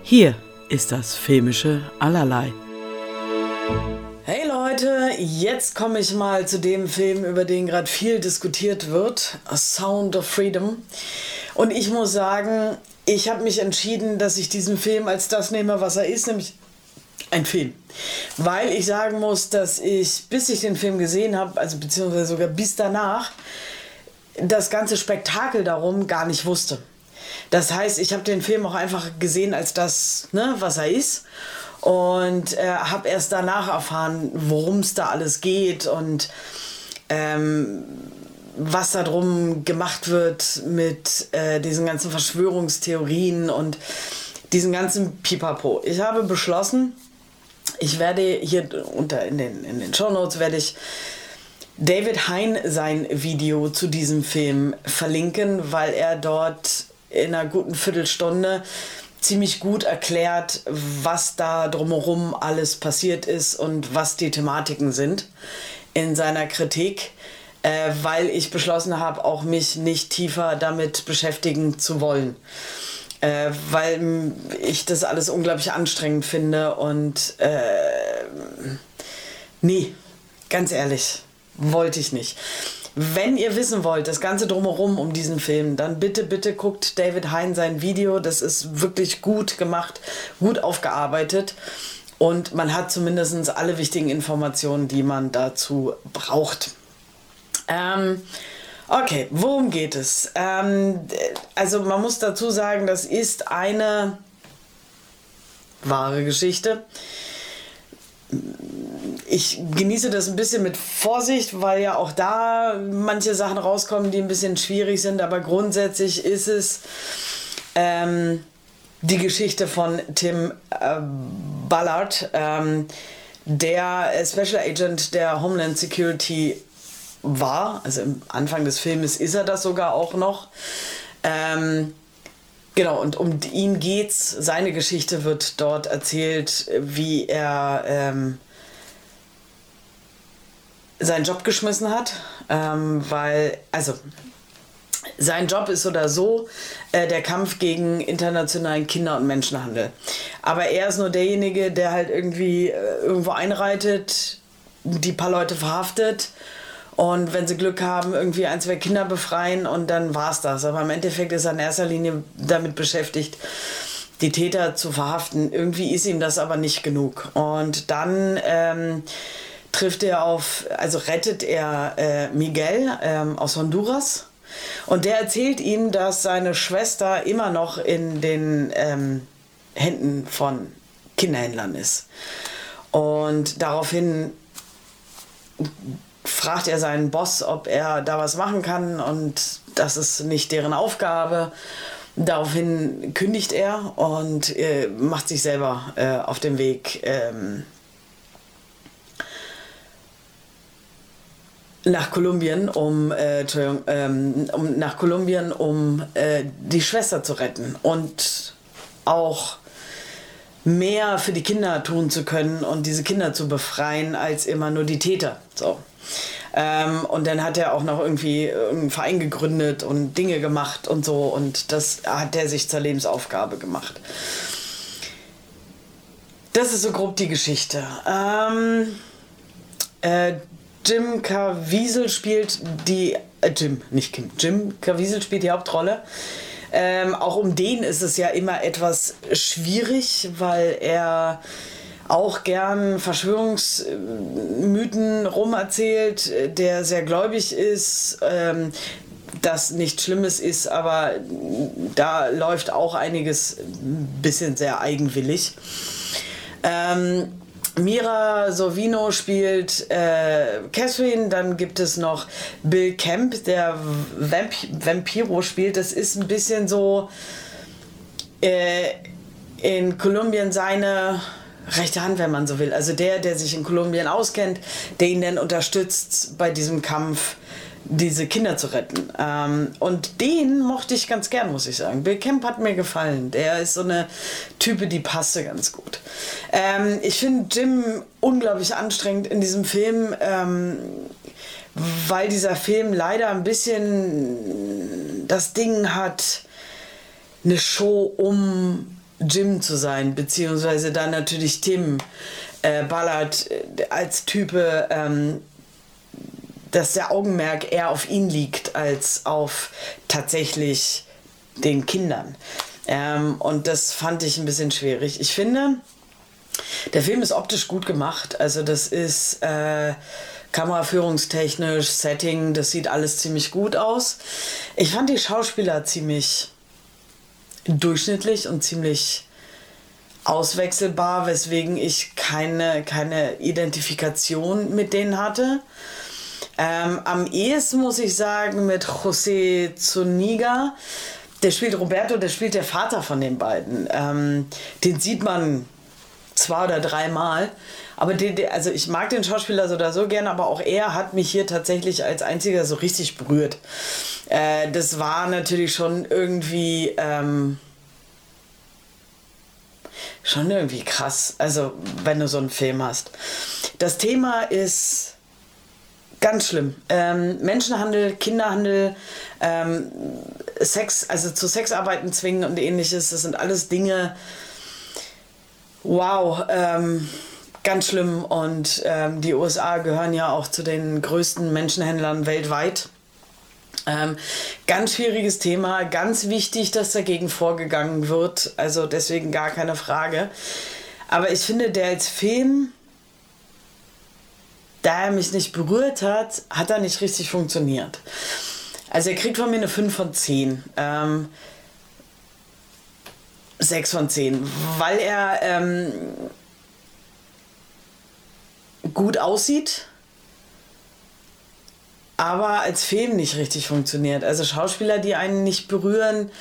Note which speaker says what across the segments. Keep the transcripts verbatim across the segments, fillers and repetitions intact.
Speaker 1: Hier ist das filmische Allerlei.
Speaker 2: Hey Leute, jetzt komme ich mal zu dem Film, über den gerade viel diskutiert wird, A Sound of Freedom. Und ich muss sagen, ich habe mich entschieden, dass ich diesen Film als das nehme, was er ist, nämlich ein Film. Weil ich sagen muss, dass ich, bis ich den Film gesehen habe, also beziehungsweise sogar bis danach, das ganze Spektakel darum gar nicht wusste. Das heißt, ich habe den Film auch einfach gesehen als das, ne, was er ist. Und äh, habe erst danach erfahren, worum es da alles geht und ähm, was da drum gemacht wird mit äh, diesen ganzen Verschwörungstheorien und diesen ganzen Pipapo. Ich habe beschlossen, ich werde hier unter in den, in den Shownotes werde ich David Hein sein Video zu diesem Film verlinken, weil er dort in einer guten Viertelstunde ziemlich gut erklärt, was da drumherum alles passiert ist und was die Thematiken sind in seiner Kritik, äh, weil ich beschlossen habe, auch mich nicht tiefer damit beschäftigen zu wollen. Äh, weil ich das alles unglaublich anstrengend finde und äh, nee, ganz ehrlich, wollte ich nicht. Wenn ihr wissen wollt, das Ganze drumherum um diesen Film, dann bitte, bitte guckt David Hein sein Video. Das ist wirklich gut gemacht, gut aufgearbeitet. Und man hat zumindest alle wichtigen Informationen, die man dazu braucht. Ähm, okay, worum geht es? Ähm, also man muss dazu sagen, das ist eine wahre Geschichte. Ich genieße das ein bisschen mit Vorsicht, weil ja auch da manche Sachen rauskommen, die ein bisschen schwierig sind. Aber grundsätzlich ist es ähm, die Geschichte von Tim äh, Ballard, ähm, der Special Agent der Homeland Security war. Also am Anfang des Filmes ist er das sogar auch noch. Ähm, genau, und um ihn geht's. Seine Geschichte wird dort erzählt, wie er Ähm, seinen Job geschmissen hat, ähm, weil, also sein Job ist oder so äh, der Kampf gegen internationalen Kinder- und Menschenhandel. Aber er ist nur derjenige, der halt irgendwie äh, irgendwo einreitet, die paar Leute verhaftet und wenn sie Glück haben, irgendwie ein, zwei Kinder befreien und dann war's das. Aber im Endeffekt ist er in erster Linie damit beschäftigt, die Täter zu verhaften. Irgendwie ist ihm das aber nicht genug. Und dann ähm, trifft er auf, also rettet er äh, Miguel ähm, aus Honduras und der erzählt ihm, dass seine Schwester immer noch in den ähm, Händen von Kinderhändlern ist. Und daraufhin fragt er seinen Boss, ob er da was machen kann und das ist nicht deren Aufgabe. Daraufhin kündigt er und äh, macht sich selber äh, auf den Weg ähm, nach Kolumbien, um, äh, Entschuldigung, ähm, um nach Kolumbien, um äh, die Schwester zu retten und auch mehr für die Kinder tun zu können und diese Kinder zu befreien, als immer nur die Täter. So. Ähm, und dann hat er auch noch irgendwie einen Verein gegründet und Dinge gemacht und so und das hat er sich zur Lebensaufgabe gemacht. Das ist so grob die Geschichte. Ähm, äh, Jim Caviezel spielt die, äh, Jim, nicht Kim, Jim Caviezel spielt die Hauptrolle. Ähm, auch um den ist es ja immer etwas schwierig, weil er auch gern Verschwörungsmythen rumerzählt, der sehr gläubig ist, ähm, das nichts Schlimmes ist, aber da läuft auch einiges ein bisschen sehr eigenwillig. Ähm, Mira Sorvino spielt äh, Catherine, dann gibt es noch Bill Camp, der Vamp Vampiro spielt. Das ist ein bisschen so äh, in Kolumbien seine rechte Hand, wenn man so will. Also der, der sich in Kolumbien auskennt, der ihn dann unterstützt bei diesem Kampf, diese Kinder zu retten. Ähm, und den mochte ich ganz gern, muss ich sagen. Bill Camp hat mir gefallen. Der ist so eine Type, die passte ganz gut. Ähm, ich finde Jim unglaublich anstrengend in diesem Film, ähm, weil dieser Film leider ein bisschen das Ding hat, eine Show um Jim zu sein, beziehungsweise dann natürlich Tim äh, Ballard äh, als Type, ähm, dass der Augenmerk eher auf ihn liegt als auf tatsächlich den Kindern. Ähm, und das fand ich ein bisschen schwierig. Ich finde, der Film ist optisch gut gemacht. Also das ist äh, kameraführungstechnisch, Setting, das sieht alles ziemlich gut aus. Ich fand die Schauspieler ziemlich durchschnittlich und ziemlich auswechselbar, weswegen ich keine, keine Identifikation mit denen hatte. Ähm, am ehesten muss ich sagen mit José Zuniga. Der spielt Roberto, der spielt der Vater von den beiden. Ähm, den sieht man zwei oder dreimal. Aber den, der, also ich mag den Schauspieler so oder so gern, aber auch er hat mich hier tatsächlich als einziger so richtig berührt. Äh, das war natürlich schon irgendwie ähm, schon irgendwie krass. Also wenn du so einen Film hast. Das Thema ist ganz schlimm. Ähm, Menschenhandel, Kinderhandel, ähm, Sex, also zu Sexarbeiten zwingen und ähnliches, das sind alles Dinge, wow, ähm, ganz schlimm. Und ähm, die U S A gehören ja auch zu den größten Menschenhändlern weltweit. Ähm, ganz schwieriges Thema, ganz wichtig, dass dagegen vorgegangen wird, also deswegen gar keine Frage. Aber ich finde, der als Film, da er mich nicht berührt hat, hat er nicht richtig funktioniert. Also er kriegt von mir eine fünf von zehn. Ähm, sechs von zehn. Weil er ähm, gut aussieht, aber als Film nicht richtig funktioniert. Also Schauspieler, die einen nicht berühren,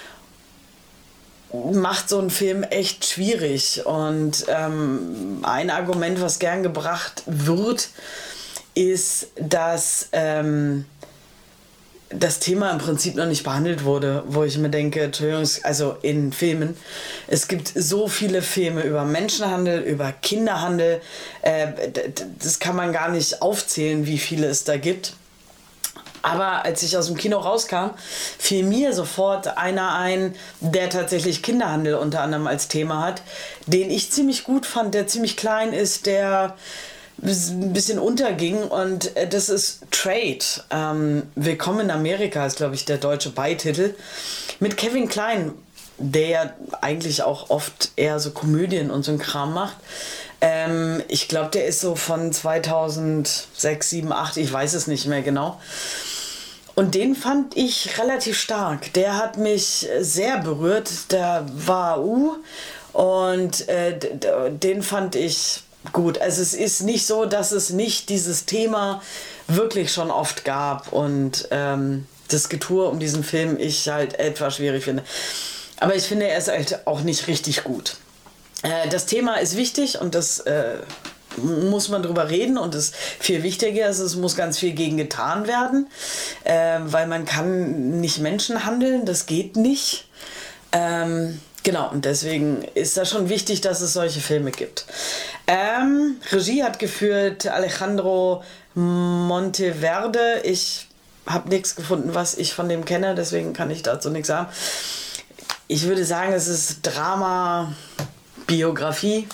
Speaker 2: macht so einen Film echt schwierig. Und ähm, ein Argument, was gern gebracht wird, ist, dass ähm, das Thema im Prinzip noch nicht behandelt wurde, wo ich mir denke, Entschuldigung, also in Filmen, es gibt so viele Filme über Menschenhandel, über Kinderhandel, äh, das kann man gar nicht aufzählen, wie viele es da gibt. Aber als ich aus dem Kino rauskam, fiel mir sofort einer ein, der tatsächlich Kinderhandel unter anderem als Thema hat, den ich ziemlich gut fand, der ziemlich klein ist, der ein bisschen unterging, und das ist Trade. Ähm, Willkommen in Amerika ist, glaube ich, der deutsche Beititel. Mit Kevin Kline, der eigentlich auch oft eher so Komödien und so einen Kram macht. Ähm, ich glaube, der ist so von zweitausendsechs, sieben, acht, ich weiß es nicht mehr genau. Und den fand ich relativ stark. Der hat mich sehr berührt. Der war uh und äh, den fand ich gut. Also es ist nicht so, dass es nicht dieses Thema wirklich schon oft gab und ähm, das Getue um diesen Film ich halt etwas schwierig finde. Aber ich finde, er ist halt auch nicht richtig gut. Äh, das Thema ist wichtig und das äh, muss man drüber reden, und das viel wichtiger ist, es muss ganz viel gegen getan werden, äh, weil man kann nicht Menschen handeln, das geht nicht. Ähm, genau, und deswegen ist das schon wichtig, dass es solche Filme gibt. Ähm, Regie hat geführt Alejandro Monteverde. Ich habe nichts gefunden, was ich von dem kenne, deswegen kann ich dazu nichts sagen. Ich würde sagen, es ist Drama, Biografie.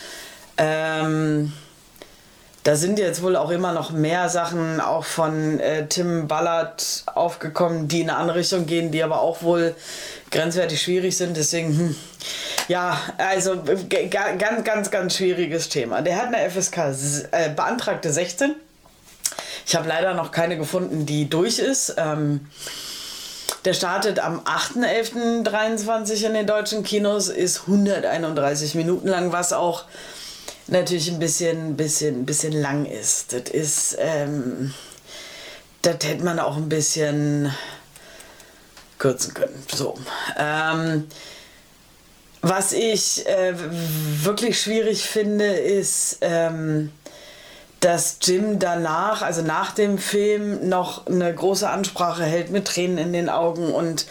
Speaker 2: Ähm, da sind jetzt wohl auch immer noch mehr Sachen auch von äh, Tim Ballard aufgekommen, die in eine andere Richtung gehen, die aber auch wohl grenzwertig schwierig sind. Deswegen, hm, ja, also g- ganz, ganz, ganz schwieriges Thema. Der hat eine F S K äh, beantragte sechzehn. Ich habe leider noch keine gefunden, die durch ist. Ähm, Der startet am achter elfter dreiundzwanzig in den deutschen Kinos, ist hunderteinunddreißig Minuten lang, was auch natürlich ein bisschen, bisschen, bisschen lang ist. Das ist, ähm, das hätte man auch ein bisschen kürzen können. So. Ähm, was ich äh, wirklich schwierig finde, ist, ähm, dass Jim danach, also nach dem Film, noch eine große Ansprache hält mit Tränen in den Augen und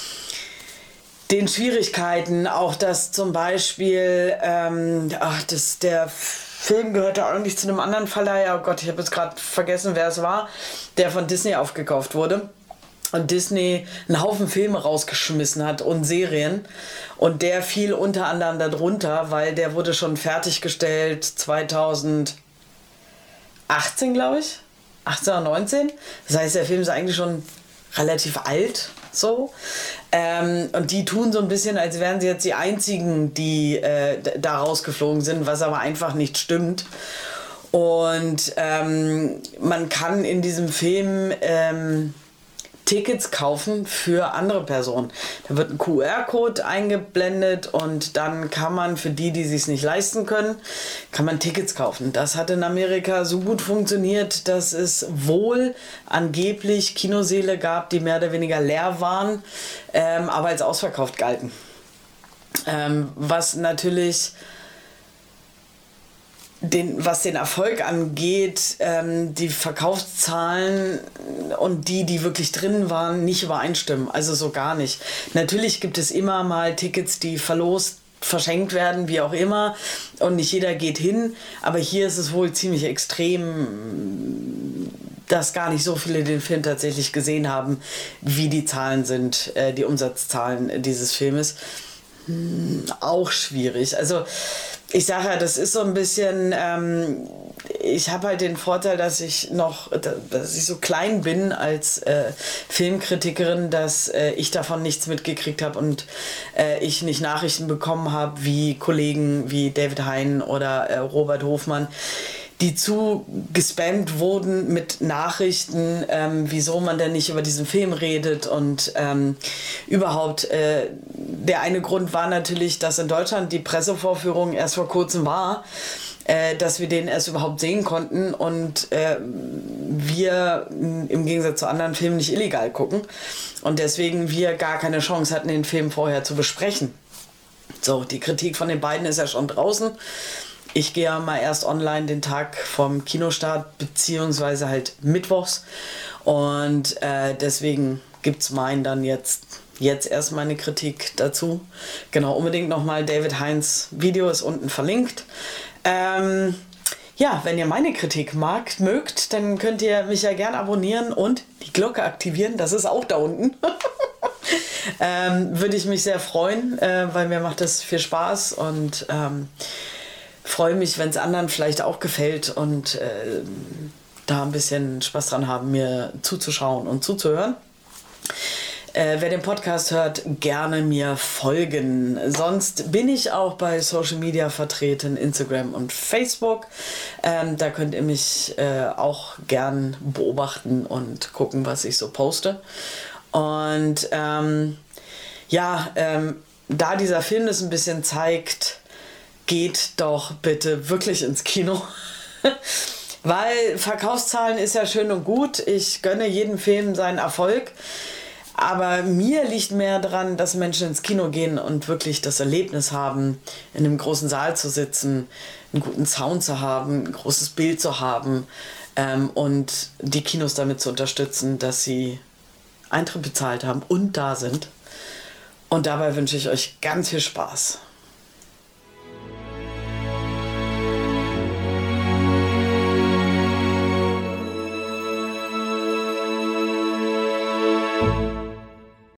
Speaker 2: den Schwierigkeiten, auch dass zum Beispiel, ähm, ach, das, der Film gehörte eigentlich zu einem anderen Verleiher, oh Gott, ich habe jetzt gerade vergessen, wer es war, der von Disney aufgekauft wurde. und Disney einen Haufen Filme rausgeschmissen hat und Serien. Und der fiel unter anderem darunter, weil der wurde schon fertiggestellt zweitausendachtzehn, glaube ich. achtzehn oder neunzehn. Das heißt, der Film ist eigentlich schon relativ alt. So. Ähm, und die tun so ein bisschen, als wären sie jetzt die einzigen, die äh, da rausgeflogen sind, was aber einfach nicht stimmt. Und ähm, man kann in diesem Film ähm, Tickets kaufen für andere Personen. Da wird ein Q R-Code eingeblendet und dann kann man für die, die es sich nicht leisten können, kann man Tickets kaufen. Das hat in Amerika so gut funktioniert, dass es wohl angeblich Kinosäle gab, die mehr oder weniger leer waren, ähm, aber als ausverkauft galten. Ähm, was natürlich Den, was den Erfolg angeht, ähm, die Verkaufszahlen und die, die wirklich drin waren, nicht übereinstimmen. Also so gar nicht. Natürlich gibt es immer mal Tickets, die verlost, verschenkt werden, wie auch immer. Und nicht jeder geht hin. Aber hier ist es wohl ziemlich extrem, dass gar nicht so viele den Film tatsächlich gesehen haben, wie die Zahlen sind, äh, die Umsatzzahlen dieses Filmes. Hm, auch schwierig. Also ich sage ja, das ist so ein bisschen, ähm, ich habe halt den Vorteil, dass ich noch, dass ich so klein bin als äh, Filmkritikerin, dass äh, ich davon nichts mitgekriegt habe und äh, ich nicht Nachrichten bekommen habe wie Kollegen wie David Hein oder äh, Robert Hofmann, die zu gespammt wurden mit Nachrichten, ähm, wieso man denn nicht über diesen Film redet und ähm, überhaupt, äh, der eine Grund war natürlich, dass in Deutschland die Pressevorführung erst vor kurzem war, äh, dass wir den erst überhaupt sehen konnten und äh, wir im Gegensatz zu anderen Filmen nicht illegal gucken und deswegen wir gar keine Chance hatten, den Film vorher zu besprechen. So, die Kritik von den beiden ist ja schon draußen. Ich gehe ja mal erst online den Tag vom Kinostart, beziehungsweise halt mittwochs. Und äh, deswegen gibt es meinen dann jetzt, jetzt erst meine Kritik dazu. Genau, unbedingt nochmal David Heins Video ist unten verlinkt. Ähm, ja, wenn ihr meine Kritik mag, mögt, dann könnt ihr mich ja gerne abonnieren und die Glocke aktivieren. Das ist auch da unten. ähm, würde ich mich sehr freuen, äh, weil mir macht das viel Spaß und ähm, freue mich, wenn es anderen vielleicht auch gefällt und äh, da ein bisschen Spaß dran haben, mir zuzuschauen und zuzuhören. Äh, wer den Podcast hört, gerne mir folgen. Sonst bin ich auch bei Social Media vertreten, Instagram und Facebook. Ähm, da könnt ihr mich äh, auch gern beobachten und gucken, was ich so poste. Und ähm, ja, ähm, da dieser Film das ein bisschen zeigt, geht doch bitte wirklich ins Kino. Weil Verkaufszahlen ist ja schön und gut. Ich gönne jedem Film seinen Erfolg. Aber mir liegt mehr daran, dass Menschen ins Kino gehen und wirklich das Erlebnis haben, in einem großen Saal zu sitzen, einen guten Sound zu haben, ein großes Bild zu haben ähm, und die Kinos damit zu unterstützen, dass sie Eintritt bezahlt haben und da sind. Und dabei wünsche ich euch ganz viel Spaß.
Speaker 3: Thank you.